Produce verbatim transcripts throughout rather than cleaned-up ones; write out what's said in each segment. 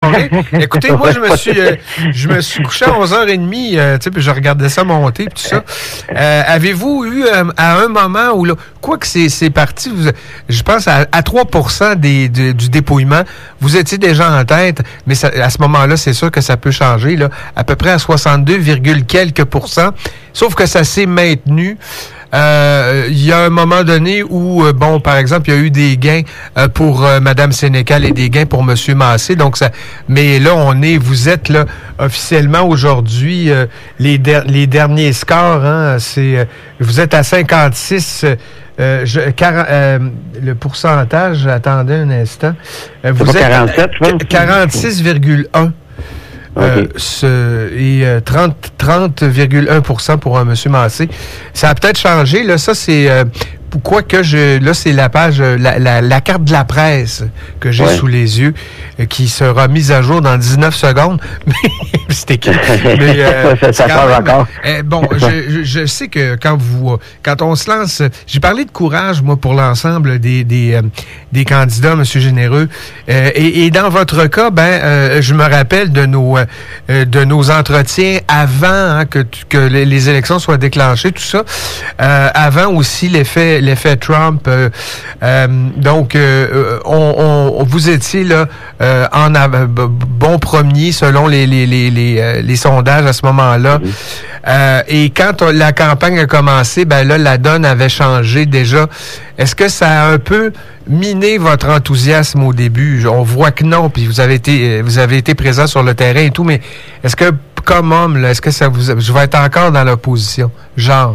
soirée. Écoutez, moi, je me suis euh, je me suis couché à onze heures trente, euh, tu sais, puis je regardais ça monter, puis tout ça. Euh, avez-vous eu, euh, à un moment où, là, quoi que c'est, c'est parti, vous, je pense, à, à trois pour cent des, de, du dépouillement, vous étiez déjà en tête, mais ça, à ce moment-là, c'est sûr que ça peut changer, là, à peu près à soixante-deux virgule quelques pourcents, sauf que ça s'est maintenu. Euh, il y a un moment donné où, euh, bon, par exemple, il y a eu des gains euh, pour euh, Mme Sénécal et des gains pour M. Massé. Donc, ça, mais là, on est, vous êtes là officiellement aujourd'hui euh, les, der- les derniers scores. Hein, c'est, euh, vous êtes à cinquante-six. Euh, je, quarante, euh, le pourcentage. Attendez un instant. Euh, vous c'est êtes pas quarante-sept, je pense. quarante-six virgule un. Euh, okay. ce, et euh, trente virgule un pour cent pour un monsieur Massé. Ça a peut-être changé. Là, ça, c'est euh, pourquoi que je. Là, c'est la page, la, la, la carte de la presse que j'ai ouais. sous les yeux, euh, qui sera mise à jour dans dix-neuf secondes. Mais c'était qui? Mais, euh, ça ça quand même, encore. Euh, bon, je, je sais que quand vous quand on se lance, j'ai parlé de courage, moi, pour l'ensemble des, des, euh, des candidats, M. Généreux. Euh, et, et dans votre cas, ben, euh, je me rappelle de nos euh, de nos entretiens avant hein, que, que les, les élections soient déclenchées, tout ça. Euh, avant aussi l'effet l'effet Trump. Euh, euh, donc, euh, on, on vous étiez là euh, en av- bon premier selon les les les les, euh, les sondages à ce moment-là. Mm-hmm. Euh, et quand on, la campagne a commencé, ben là la donne avait changé déjà. Est-ce que ça a un peu miné votre enthousiasme au début? On voit que non, puis vous avez été vous avez été présent sur le terrain et tout, mais est-ce que comme homme, là, est-ce que ça vous je vais être encore dans l'opposition? Genre.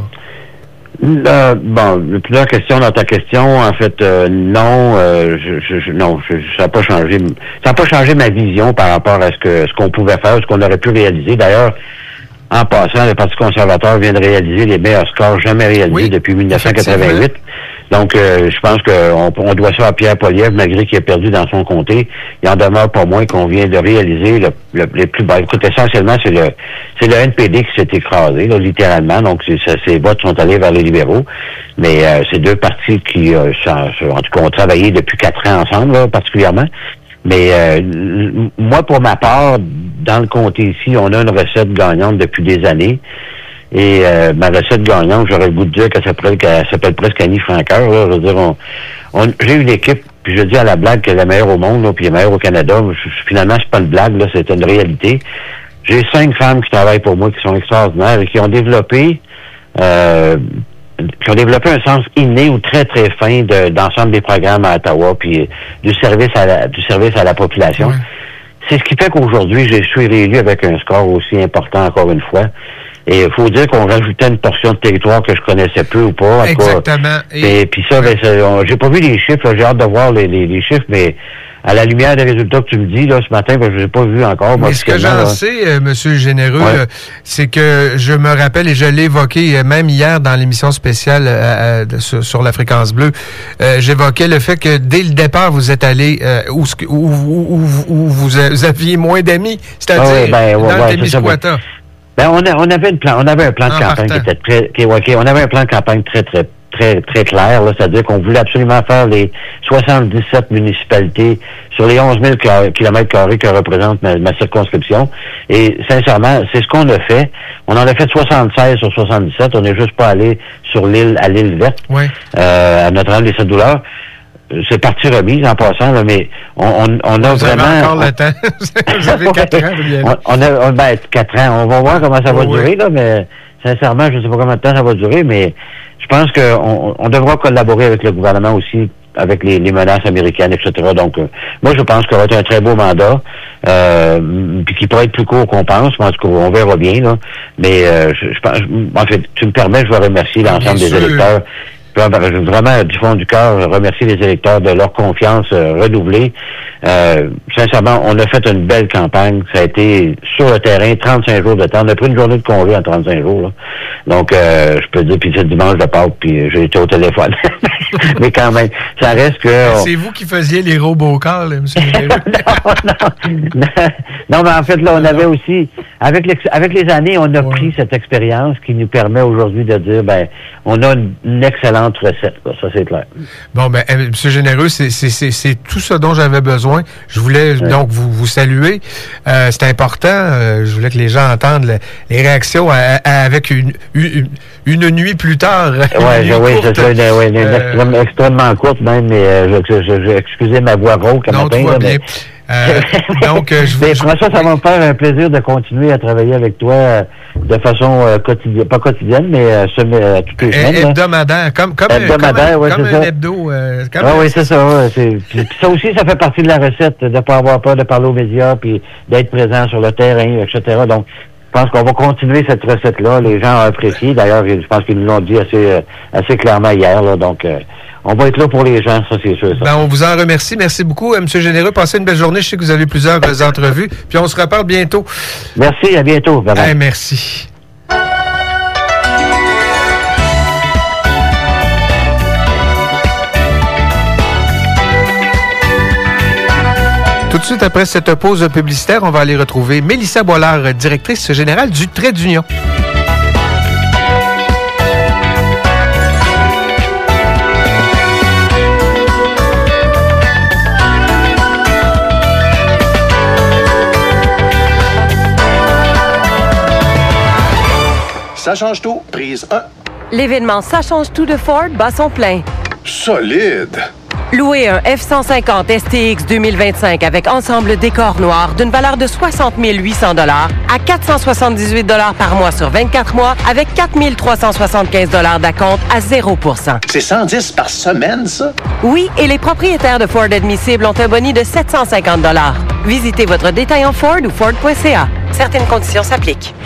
Euh, bon, plusieurs questions dans ta question. En fait, euh, non, euh, je, je, non, je, ça n'a pas changé. Ça n'a pas changé ma vision par rapport à ce que ce qu'on pouvait faire, ce qu'on aurait pu réaliser. D'ailleurs, en passant, le Parti conservateur vient de réaliser les meilleurs scores jamais réalisés oui, depuis dix-neuf cent quatre-vingt-huit. Donc, euh, je pense qu'on on doit ça à Pierre Poilievre, malgré qu'il a perdu dans son comté. Il en demeure pas moins qu'on vient de réaliser le, le, les plus bas. Écoute, essentiellement, c'est le c'est le N P D qui s'est écrasé, là, littéralement. Donc, c'est, c'est, ces votes sont allés vers les libéraux. Mais euh, c'est deux partis qui, euh, sont, en tout cas, ont travaillé depuis quatre ans ensemble, là, particulièrement. Mais euh, moi, pour ma part, dans le comté ici, on a une recette gagnante depuis des années. Et euh, ma recette gagnante, j'aurais le goût de dire qu'elle s'appelle, qu'elle s'appelle presque Annie Franqueur. Là. Je veux dire, on, on, j'ai une équipe, puis je dis à la blague qu'elle est la meilleure au monde, là, puis elle est meilleure au Canada. Je, finalement, c'est pas une blague, là, c'est une réalité. J'ai cinq femmes qui travaillent pour moi, qui sont extraordinaires et qui ont développé euh, qui ont développé un sens inné ou très, très fin de, d'ensemble des programmes à Ottawa, puis du service à la, du service à la population. Ouais. C'est ce qui fait qu'aujourd'hui, je suis réélu avec un score aussi important, encore une fois. Et il faut dire qu'on rajoutait une portion de territoire que je connaissais peu ou pas. Exactement. Et, et puis ça, ben, ça on, j'ai pas vu les chiffres, là, j'ai hâte de voir les, les, les chiffres, mais à la lumière des résultats que tu me dis là ce matin, ben, je les ai pas vus encore. Mais ce que j'en là. sais, euh, Monsieur Généreux, ouais. euh, c'est que je me rappelle, et je l'ai évoqué euh, même hier dans l'émission spéciale euh, euh, sur, sur la fréquence bleue, euh, j'évoquais le fait que dès le départ, vous êtes allé euh, où, où, où, où, où vous aviez moins d'amis, c'est-à-dire ah ouais, ben, ouais, dans ouais, le Témiscouata. Ben, on, a, on avait une plan, on avait un plan de en campagne partant. qui était très, qui, okay, on avait un plan de campagne très, très, très, très clair, là. C'est-à-dire qu'on voulait absolument faire les soixante-dix-sept municipalités sur les onze mille kilomètres carrés que représente ma, ma circonscription. Et, sincèrement, c'est ce qu'on a fait. On en a fait soixante-seize sur soixante-dix-sept. On n'est juste pas allé sur l'île, à l'île verte. Oui. Euh, à Notre-Dame des Sept Douleurs. C'est partie remise en passant, là, mais on, on, on a vous vraiment... Avez encore le temps. Vous avez quatre ans. on, on a, ben, quatre ans. On va voir comment ça va oh, durer, oui. là, mais sincèrement, je ne sais pas combien de temps ça va durer, mais je pense qu'on on devra collaborer avec le gouvernement aussi, avec les, les menaces américaines, et cetera. Donc, euh, moi, je pense que ça va être un très beau mandat, euh, puis qui pourrait être plus court qu'on pense, mais en tout cas, on verra bien, là. Mais, euh, je, je pense, en fait, tu me permets, je vais remercier l'ensemble des électeurs. Je veux vraiment, du fond du cœur, remercier les électeurs de leur confiance euh, renouvelée. Euh, sincèrement, on a fait une belle campagne. Ça a été sur le terrain, trente-cinq jours de temps. On a pris une journée de congé en trente-cinq jours. Là. Donc, euh, je peux dire, puis c'est dimanche de Pâques, puis j'ai été au téléphone. Mais quand même, ça reste que... On... C'est vous qui faisiez les robocalls, M. non, non, Non, mais en fait, là, on avait aussi, avec, avec les années, on a ouais. pris cette expérience qui nous permet aujourd'hui de dire, ben, on a une, une excellente recette, là, ça c'est clair. Bon, ben, M. Généreux, c'est, c'est, c'est, c'est tout ce dont j'avais besoin. Je voulais ouais. donc vous, vous saluer. Euh, c'est important. Euh, je voulais que les gens entendent le, les réactions à, à, avec une, une, une nuit plus tard. Oui, oui, c'est ça, une, ouais, une euh, extrêmement, extrêmement courte même, mais euh, je, je, je, excusez ma voix rauque à non, matin. Tout va là, bien. Mais... Euh, donc, euh, je vous... François, ça va me faire un plaisir de continuer à travailler avec toi euh, de façon euh, quotidienne, pas quotidienne, mais euh, semaine, euh, toutes les semaines. Hebdomadaire, comme, comme, hebdomadaire, comme, ouais, comme c'est un ça. hebdo. Euh, comme ah, un... oui, c'est ça. Ouais, c'est... Puis, ça aussi, ça fait partie de la recette, de ne pas avoir peur de parler aux médias, puis d'être présent sur le terrain, et cetera. Donc, je pense qu'on va continuer cette recette-là. Les gens ont apprécié. D'ailleurs, je pense qu'ils nous l'ont dit assez, assez clairement hier. Là, donc, euh, on va être là pour les gens, ça, c'est sûr. Ça. Ben, on vous en remercie. Merci beaucoup, M. Généreux. Passez une belle journée. Je sais que vous avez plusieurs entrevues. Puis on se reparle bientôt. Merci, à bientôt. Bye bye. Hey, merci. Tout de suite après cette pause publicitaire, on va aller retrouver Mélissa Boilard, directrice générale du Trait d'Union. Ça change tout. Prise un. L'événement Ça change tout de Ford bat son plein. Solide. Louez un F cent cinquante S T X deux mille vingt-cinq avec ensemble décor noir d'une valeur de soixante mille huit cents dollars à quatre cent soixante-dix-huit dollars par mois sur vingt-quatre mois avec quatre mille trois cent soixante-quinze dollars d'acompte à zéro pour cent. C'est cent dix par semaine, ça? Oui, et les propriétaires de Ford admissibles ont un boni de sept cent cinquante dollars. Visitez votre détaillant Ford ou Ford point C A. Certaines conditions s'appliquent.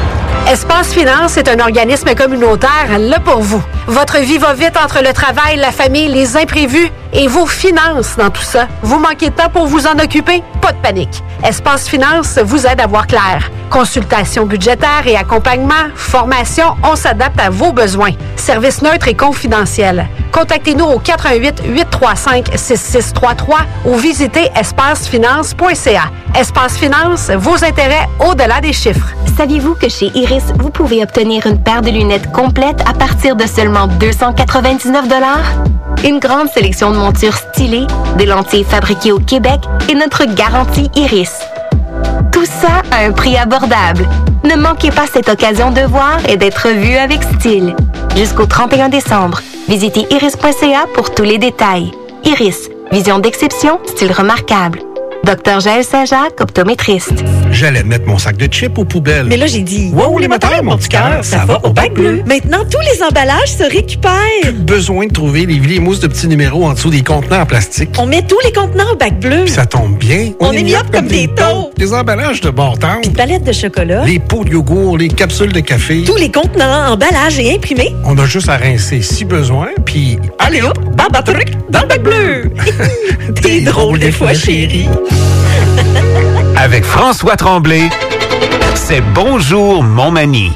Espace Finance est un organisme communautaire là pour vous. Votre vie va vite entre le travail, la famille, les imprévus et vos finances dans tout ça. Vous manquez de temps pour vous en occuper? Pas de panique. Espace Finance vous aide à voir clair. Consultation budgétaire et accompagnement, formation, on s'adapte à vos besoins. Service neutre et confidentiel. Contactez-nous au quatre un huit, huit trois cinq, six six trois trois ou visitez espace finance point c a. Espace Finance, vos intérêts au-delà des chiffres. Saviez-vous que chez Iris, vous pouvez obtenir une paire de lunettes complète à partir de seulement deux cent quatre-vingt-dix-neuf dollars? Une grande sélection de montures stylées, des lentilles fabriquées au Québec et notre garantie Iris. Tout ça à un prix abordable. Ne manquez pas cette occasion de voir et d'être vu avec style. Jusqu'au trente et un décembre, visitez iris point c a pour tous les détails. Iris, vision d'exception, style remarquable. Docteur Jaël Saint-Jacques, optométriste. J'allais mettre mon sac de chips aux poubelles. Mais là, j'ai dit, wow, les moteurs, mon petit cœur, ça, ça va au bac bleu. Maintenant, tous les emballages se récupèrent. Plus besoin de trouver les vieilles mousses de petits numéros en dessous des contenants en plastique. On met tous les contenants au bac bleu. Puis ça tombe bien. On, On est mis up comme, comme des taux. Les emballages de bon temps. Puis palettes de chocolat. Les pots de yogourt, les capsules de café. Tous les contenants, emballages et imprimés. On a juste à rincer si besoin, puis allez hop, baba truc dans le bac bleu. T'es drôle des fois, chérie. Avec François Tremblay, c'est Bonjour Montmagny.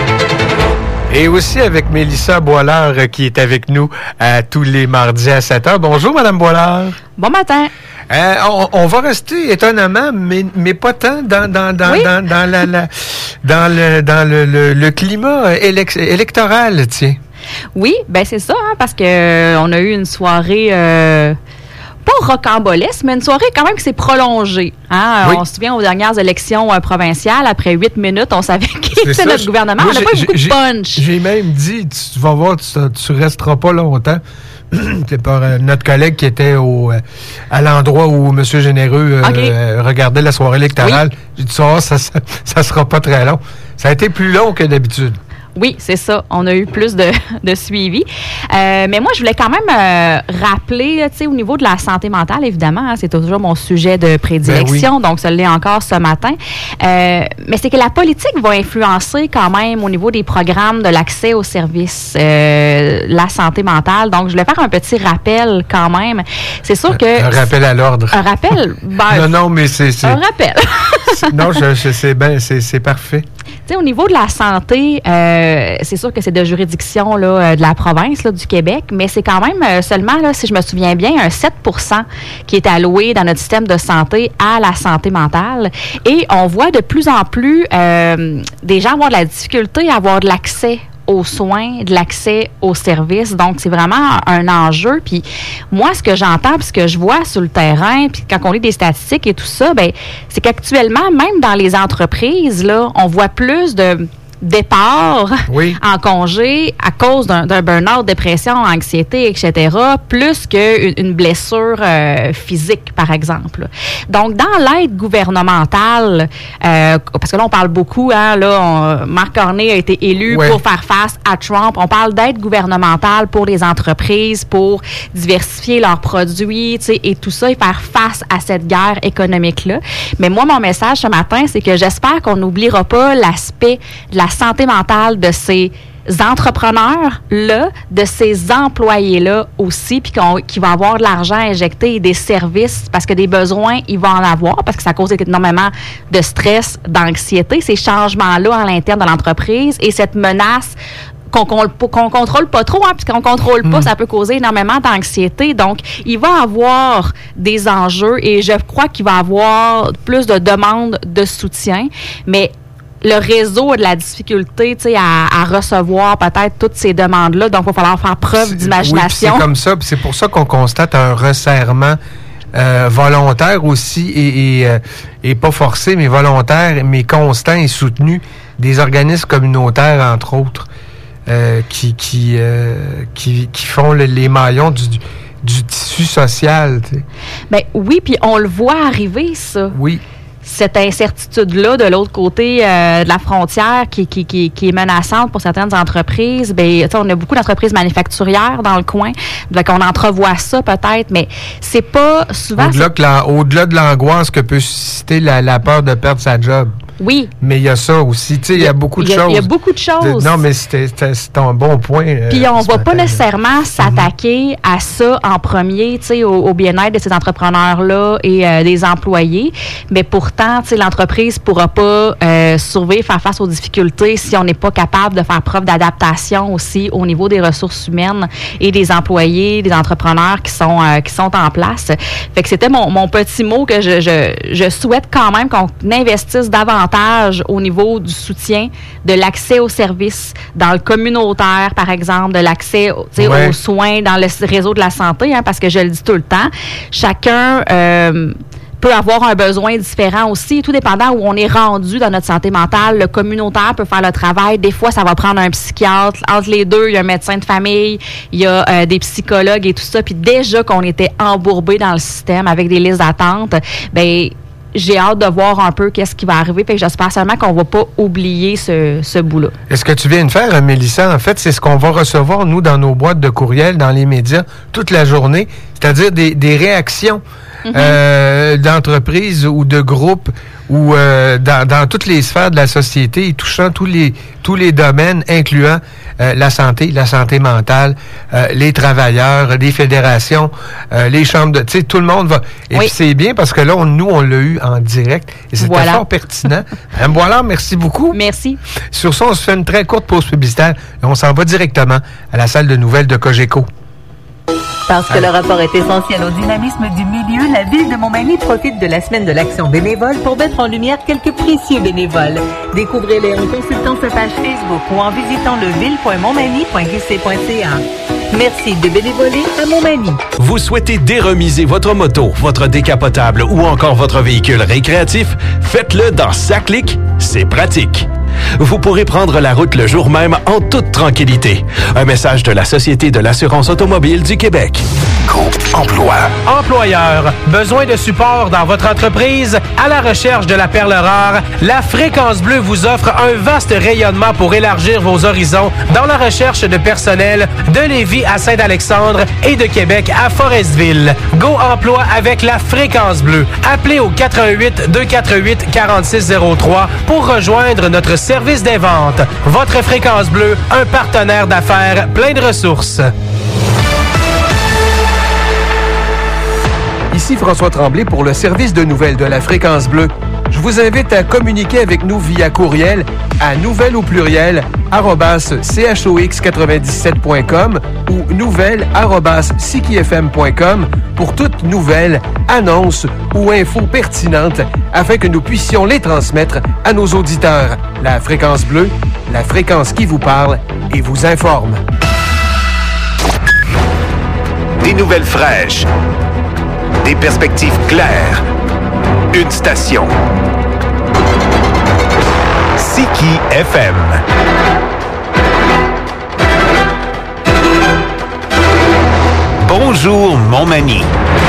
Et aussi avec Mélissa Boilard qui est avec nous à tous les mardis à sept heures. Bonjour, Madame Boilard. Bon matin. Euh, on, on va rester étonnamment, mais, mais pas tant dans, dans, dans, oui? dans, dans, la, la, dans, le, dans le, le, le climat élec- électoral, tiens. Oui, ben c'est ça, hein, parce que euh, on a eu une soirée... Euh pas rocambolesque, mais une soirée quand même qui s'est prolongée. Hein? Oui. On se souvient aux dernières élections euh, provinciales, après huit minutes, on savait qui était notre gouvernement. Moi, on n'a pas eu beaucoup de punch. J'ai même dit, tu vas voir, tu ne resteras pas longtemps. C'est par euh, notre collègue qui était au, euh, à l'endroit où M. Généreux euh, okay. euh, regardait la soirée électorale. Oui. J'ai dit, ça, ça, ça, ça sera pas très long. Ça a été plus long que d'habitude. Oui, c'est ça. On a eu plus de, de suivi. Euh, mais moi, je voulais quand même euh, rappeler, tu sais, au niveau de la santé mentale, évidemment, hein, c'est toujours mon sujet de prédilection, ben oui. Donc ça l'est encore ce matin. Euh, mais c'est que la politique va influencer quand même au niveau des programmes de l'accès aux services, euh, la santé mentale. Donc, je voulais faire un petit rappel quand même. C'est sûr que... Un rappel à l'ordre. Un rappel? Ben, non, non, mais c'est... c'est un rappel. c'est, non, je, je sais bien, c'est, c'est parfait. sais, au niveau de la santé, euh, c'est sûr que c'est de juridiction là, de la province là, du Québec, mais c'est quand même euh, seulement, là, si je me souviens bien, un sept pour cent qui est alloué dans notre système de santé à la santé mentale. Et on voit de plus en plus euh, des gens avoir de la difficulté à avoir de l'accès aux soins, de l'accès aux services. Donc, c'est vraiment un enjeu. Puis moi, ce que j'entends, puis ce que je vois sur le terrain, puis quand on lit des statistiques et tout ça, ben, c'est qu'actuellement, même dans les entreprises, là, on voit plus de départ oui. en congé à cause d'un, d'un burn-out, dépression, anxiété, et cetera, plus qu'une une blessure euh, physique, par exemple. Donc, dans l'aide gouvernementale, euh, parce que là, on parle beaucoup, hein, là, on, Marc Cornet a été élu ouais. pour faire face à Trump. On parle d'aide gouvernementale pour les entreprises, pour diversifier leurs produits, tu sais, et tout ça, et faire face à cette guerre économique-là. Mais moi, mon message ce matin, c'est que j'espère qu'on n'oubliera pas l'aspect de la santé mentale de ces entrepreneurs-là, de ces employés-là aussi, puis qu'on, qui vont avoir de l'argent injecté et des services, parce que des besoins, ils vont en avoir, parce que ça cause énormément de stress, d'anxiété, ces changements-là à l'interne de l'entreprise et cette menace qu'on, qu'on, qu'on contrôle pas trop, hein, puisqu'on contrôle pas, mmh. ça peut causer énormément d'anxiété. Donc, il va y avoir des enjeux et je crois qu'il va y avoir plus de demandes de soutien, mais le réseau a de la difficulté à, à recevoir peut-être toutes ces demandes-là. Donc, il va falloir faire preuve c'est, d'imagination. Oui, c'est comme ça. Puis c'est pour ça qu'on constate un resserrement euh, volontaire aussi et, et, euh, et pas forcé, mais volontaire, mais constant et soutenu des organismes communautaires, entre autres, euh, qui, qui, euh, qui, qui font le, les maillons du, du, du tissu social. T'sais. Bien, oui, puis on le voit arriver, ça. Oui. Cette incertitude-là de l'autre côté euh, de la frontière qui, qui, qui, qui est menaçante pour certaines entreprises, ben, on a beaucoup d'entreprises manufacturières dans le coin, donc on entrevoit ça peut-être, mais c'est pas souvent... Au-delà, que la, au-delà de l'angoisse que peut susciter la, la peur de perdre sa job. Oui. Mais il y a ça aussi. Tu sais, il y a beaucoup de y a, choses. Il y a beaucoup de choses. De, non, mais c'était, c'était, c'était un bon point. Puis euh, on ne va matin, pas nécessairement mm-hmm. s'attaquer à ça en premier, tu sais, au, au bien-être de ces entrepreneurs-là et euh, des employés. Mais pourtant, tu sais, l'entreprise ne pourra pas euh, survivre, faire face aux difficultés si on n'est pas capable de faire preuve d'adaptation aussi au niveau des ressources humaines et des employés, des entrepreneurs qui sont euh, qui sont en place. Fait que c'était mon, mon petit mot que je, je, je souhaite quand même qu'on investisse davantage au niveau du soutien, de l'accès aux services dans le communautaire, par exemple, de l'accès ouais. aux soins dans le réseau de la santé, hein, parce que je le dis tout le temps, chacun euh, peut avoir un besoin différent aussi, tout dépendant où on est rendu dans notre santé mentale. Le communautaire peut faire le travail. Des fois, ça va prendre un psychiatre. Entre les deux, il y a un médecin de famille, il y a euh, des psychologues et tout ça. Puis déjà qu'on était embourbé dans le système avec des listes d'attente, ben j'ai hâte de voir un peu qu'est-ce qui va arriver. Fait que j'espère seulement qu'on ne va pas oublier ce, ce bout-là. Est-ce que tu viens de faire, Mélissa? En fait, c'est ce qu'on va recevoir, nous, dans nos boîtes de courriel, dans les médias, toute la journée, c'est-à-dire des, des réactions mm-hmm. euh, d'entreprises ou de groupes ou euh, dans, dans toutes les sphères de la société et touchant tous les tous les domaines, incluant euh, la santé, la santé mentale, euh, les travailleurs, les fédérations, euh, les chambres de... Tu sais, tout le monde va... Et oui. puis c'est bien parce que là, on, nous, on l'a eu en direct et c'était voilà. fort pertinent. Madame Boilard, merci beaucoup. Merci. Sur ça, on se fait une très courte pause publicitaire et on s'en va directement à la salle de nouvelles de Cogeco. Parce que le rapport est essentiel au dynamisme du milieu, la Ville de Montmagny profite de la semaine de l'action bénévole pour mettre en lumière quelques précieux bénévoles. Découvrez-les en consultant sa page Facebook ou en visitant le ville point montmagny point q c point c a. Merci de bénévoler à Montmagny. Vous souhaitez déremiser votre moto, votre décapotable ou encore votre véhicule récréatif? Faites-le dans SACLIC, c'est pratique. Vous pourrez prendre la route le jour même en toute tranquillité. Un message de la Société de l'assurance automobile du Québec. Groupe Emploi. Employeur, besoin de support dans votre entreprise? À la recherche de la perle rare, la Fréquence Bleue vous offre un vaste rayonnement pour élargir vos horizons dans la recherche de personnel de Lévis à Saint-Alexandre et de Québec à Forestville. Go Emploi avec la Fréquence Bleue. Appelez au quatre un huit, deux quatre huit, quatre six zéro trois pour rejoindre notre service des ventes. Votre Fréquence Bleue, un partenaire d'affaires plein de ressources. Ici François Tremblay pour le service de nouvelles de la Fréquence Bleue. Je vous invite à communiquer avec nous via courriel à nouvelle au pluriel arobase chox quatre-vingt-dix-sept point com ou nouvelle arobase sikifm point com pour toute nouvelle, annonce ou info pertinente afin que nous puissions les transmettre à nos auditeurs. La Fréquence Bleue, la fréquence qui vous parle et vous informe. Des nouvelles fraîches, des perspectives claires, une station. Siki F M. Bonjour Montmagny.